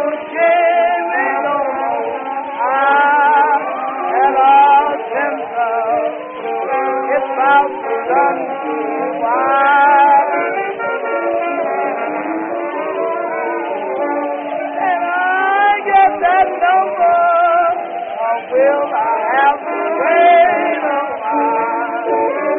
shame no more. I had a temper. It's about to run too wide. And I get that number, or will I have to wait a while?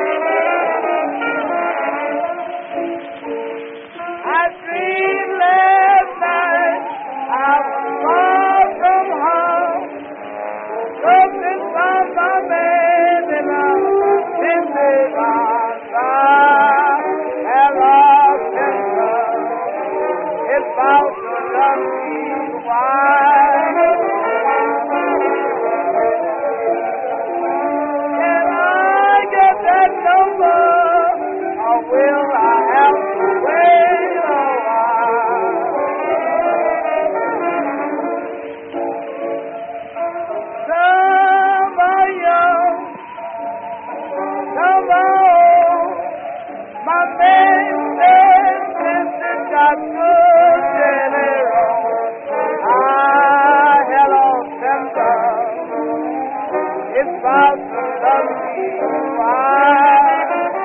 I dreamed last night I was far from home. Something found my man and I was my side. And lost temper, it's about to run me wild. Can I get that number, or will I have to wait a while? Some are young, some are old. My man says this has got good jelly roll. I had on temper. It's about to run me wild.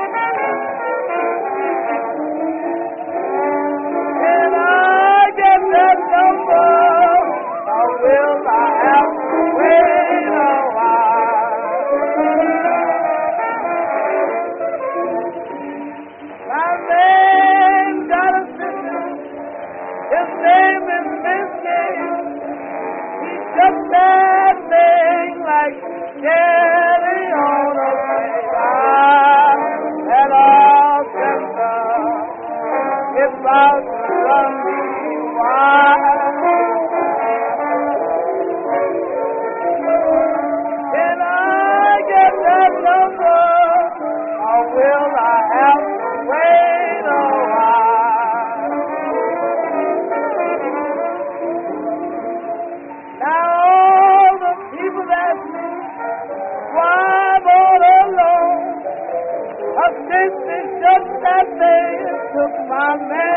Can I get that number, or will I have to wait a while? My man got a sister, his name is Misty. He took that thing like jelly on a plate. I had all temper. It's about to run me wild. Can I get that number, or will I have to wait a while? Now all the people that me why I'm all alone, a sister just that day took my man.